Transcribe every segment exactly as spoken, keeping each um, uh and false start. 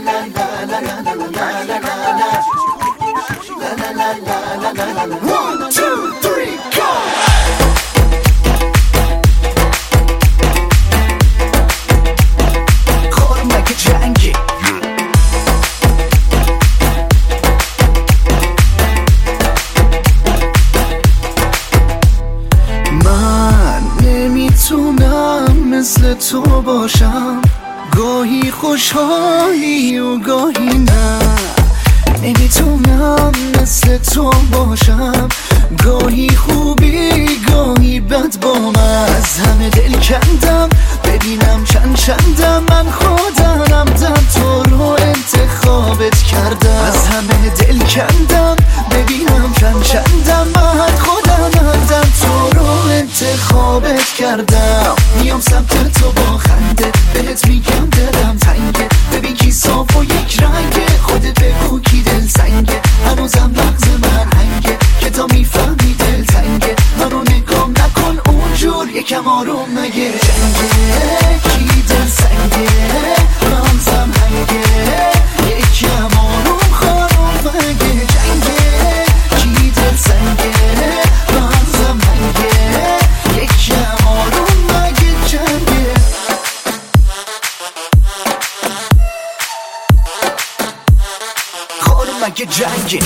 One, two, three, go! خورمک جنگی من نمیتونم مثل تو باشم، گاهی خوشحالی و گاهی نه. نمیتونم مثل تو باشم، گاهی خوبی گاهی بد با من. از همه دل کندم ببینم چند چندم، من خودم دم تو رو انتخابت کردم. از همه دل کندم ببینم چند چندم، من خودم دم تو رو انتخابت کردم. میام سمت تو با خنده، بهت میگم دلم تنگه، ببین کی صاف و یک رنگه، خودت بگو کی دل سنگه. هنوزم مغز من هنگه که تا میفهمی دل تنگه، منو نگام نکن اونجور یکم آروم مگه. جنگه کی دل سنگه، مغزم هنگه یکم آروم خانم مگه. جنگه کی دل سنگه، مغزم هنگه یکم آروم مگه. جنگه خورمک جنگی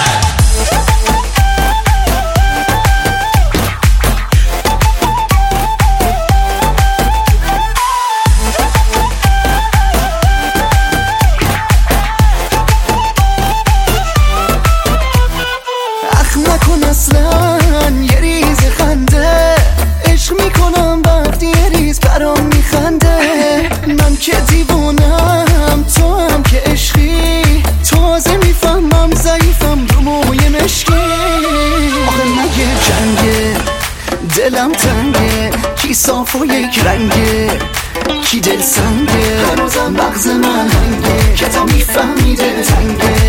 اخ نکن اصلا یه ریز خنده، عشق میکنم بعد یه ریز برام میخنده. من که دیوونم تو هم که عشقی، تازه میفهمم ضعیفم رو موی مشکی. آخه مگه جنگه دلم تنگه، کی صاف و یک رنگه کی دل سنگه. هنوزم مغز من هنگه که تا میفهمی دل تنگه،